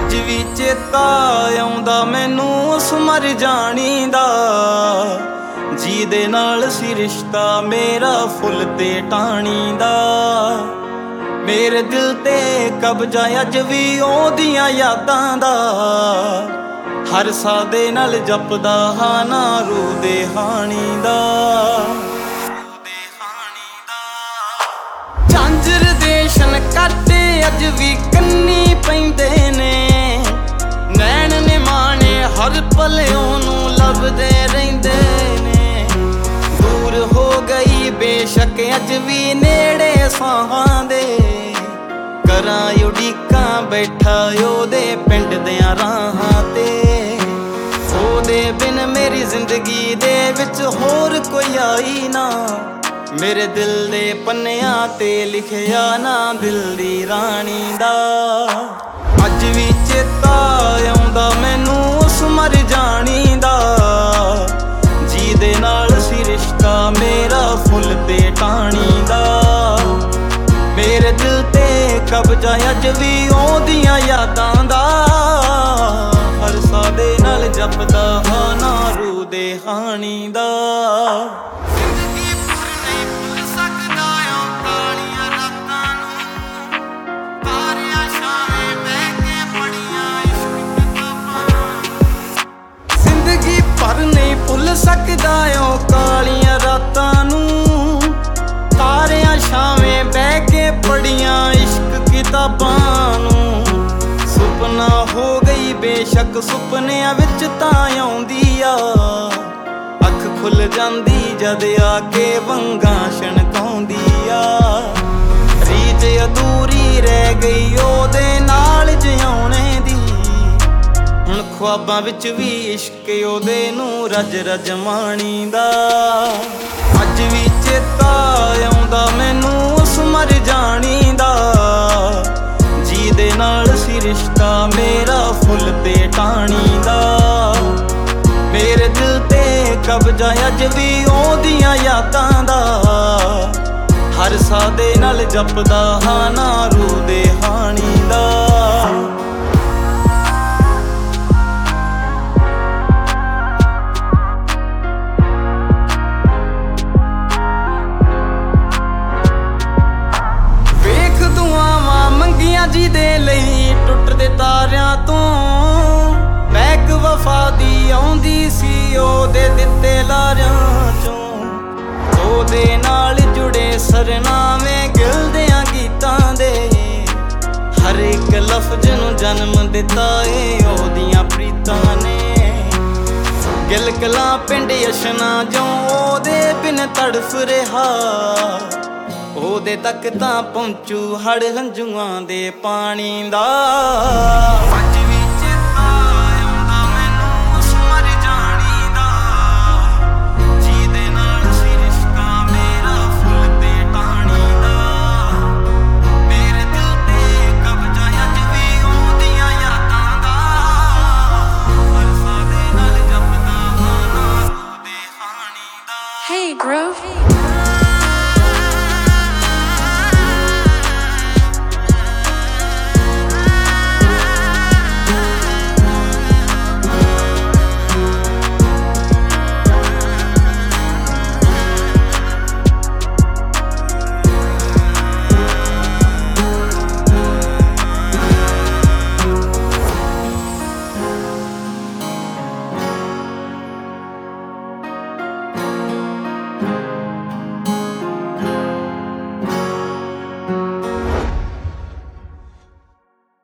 ਅੱਜ ਵੀ ਚੇਤਾ ਆਉਂਦਾ ਮੈਨੂੰ ਉਸ ਮਰ ਜਾਣੀ ਦਾ, ਜਿਹਦੇ ਨਾਲ ਸੀ ਰਿਸ਼ਤਾ ਮੇਰਾ ਫੁੱਲ ਤੇ ਟਾਹਣੀ ਦਾ। ਮੇਰੇ ਦਿਲ ਤੇ ਕਬਜ਼ਾ ਅੱਜ ਵੀ ਉਹਦੀਆਂ ਯਾਦਾਂ ਦਾ, ਹਰ ਸਾਹ ਦੇ ਨਾਲ ਜਪਦਾ ਹਾਂ ਨਾ ਰੂਹ ਦੇ ਹਾਣੀ ਦਾ। ਝਾਂਜਰ ਦੇ ਛਣਕਾਟੇ ਅੱਜ ਵੀ ਕੰਨੀ ਪੈਂਦੇ ਨੇ, ਨੈਣ ਨੇ ਮਾਣੇ ਹਰ ਪਲ ਉਹਨੂੰ ਲੱਭਦੇ ਰਹਿੰਦੇ ਨੇ। ਦੂਰ ਹੋ ਗਈ ਬੇਸ਼ੱਕ ਅੱਜ ਵੀ ਨੇੜੇ ਸਾਹਾਂ ਦੇ, ਕਰਾਂ ਉਡੀਕਾਂ ਬੈਠਾ ਉਹਦੇ ਪਿੰਡ ਦਿਆਂ ਰਾਹਾਂ ਤੇ। ਉਹਦੇ ਬਿਨ ਮੇਰੀ ਜ਼ਿੰਦਗੀ ਦੇ ਵਿੱਚ ਹੋਰ ਕੋਈ ਆਈ ਨਾ, ਮੇਰੇ ਦਿਲ ਦੇ ਪੰਨਿਆਂ ਤੇ ਲਿਖਿਆ ਨਾ ਦਿਲ ਦੀ ਰਾਣੀ ਦਾ। ਅੱਜ ਵੀ ਚੇਤਾ ਆਉਂਦਾ ਮੈਨੂੰ ਉਸ ਮਰ ਜਾਣੀ ਦਾ, ਜਿਹਦੇ ਨਾਲ ਸੀ ਰਿਸ਼ਤਾ ਮੇਰਾ ਫੁੱਲ ਤੇ ਟਾਹਣੀ ਦਾ। ਮੇਰੇ ਦਿਲ ਤੇ ਕਬਜ਼ਾ ਅੱਜ ਵੀ ਉਹਦੀਆਂ ਯਾਦਾਂ ਦਾ, ਹਰ ਸਾਹ ਦੇ ਨਾਲ ਜਪਦਾ ਹਾਂ ਨਾ ਰੂਹ ਦੇ ਹਾਣੀ ਦਾ। ਪਰ ਨਹੀਂ ਭੁੱਲ ਸਕਦਾ ਓ ਕਾਲੀਆਂ ਰਾਤਾਂ ਨੂੰ, ਤਾਰਿਆਂ ਛਾਵੇਂ ਬਹਿ ਕੇ ਪੜੀਆਂ ਇਸ਼ਕ ਕਿਤਾਬਾਂ ਨੂੰ। ਸੁਪਨਾ ਹੋ ਗਈ ਬੇਸ਼ੱਕ ਸੁਪਨਿਆਂ ਵਿੱਚ ਤਾਂ ਆਉਂਦੀ ਆ, ਅੱਖ ਖੁੱਲ ਜਾਂਦੀ ਜਦ ਆ ਕੇ ਵੰਗਾਂ ਛਣਕਾਉਂਦੀ ਆ। ਰੀਤ ਅਧੂਰੀ ਰਹਿ ਗਈ ਉਹਦੇ ਨਾਲ ਜਿਉਣੇ ਦੀ, ਹੁਣ ਖ਼ਵਾਬਾਂ ਵਿੱਚ ਵੀ ਇਸ਼ਕ ਉਹਦੇ ਨੂੰ ਰਜ ਰਜ ਮਾਣੀ ਦਾ। ਅੱਜ ਵੀ ਚੇਤਾ ਆਉਂਦਾ ਮੈਨੂੰ ਉਸ ਮਰ ਜਾਣੀ ਦਾ, ਜਿਹਦੇ ਨਾਲ ਸੀ ਰਿਸ਼ਤਾ ਮੇਰਾ ਫੁੱਲ ਤੇ ਟਾਹਣੀ ਦਾ। ਮੇਰੇ ਦਿਲ ਤੇ ਕਬਜ਼ਾ ਅੱਜ ਵੀ ਉਹਦੀਆਂ ਯਾਦਾਂ ਦਾ, ਹਰ ਸਾਹ ਦੇ ਨਾਲ ਜਪਦਾ ਹਾਂ ਨਾ ਰੂਹ ਦੇ ਹਾਣੀ ਦਾ। ਜਿਹਦੇ ਲਈ ਟੁੱਟਦੇ ਤਾਰਿਆਂ ਤੋਂ ਮਹਿਕ ਵਫਾ ਦੀ ਆਉਂਦੀ ਸੀ ਉਹਦੇ ਦਿੱਤੇ ਲਾਰਿਆਂ ਚੋਂ। ਉਹਦੇ ਨਾਲ ਜੁੜੇ ਸਰਨਾਵੇਂ ਗਿਲਦਿਆਂ ਗੀਤਾਂ ਦੇ, ਹਰ ਇੱਕ ਲਫ਼ਜ਼ ਨੂੰ ਜਨਮ ਦਿੱਤਾ ਏ ਉਹਦੀਆਂ ਪ੍ਰੀਤਾਂ ਨੇ। ਗਿਲਗਲਾਂ ਪਿੰਡ ਯਸ਼ਨਾ ਜੋ ਉਹਦੇ ਬਿਨ ਤੜਫ ਰਿਹਾ, ਉਹਦੇ ਤੱਕ ਤਾਂ ਪਹੁੰਚੂ ਹੜ ਹੰਝੂਆਂ ਦੇ ਪਾਣੀ ਦਾ।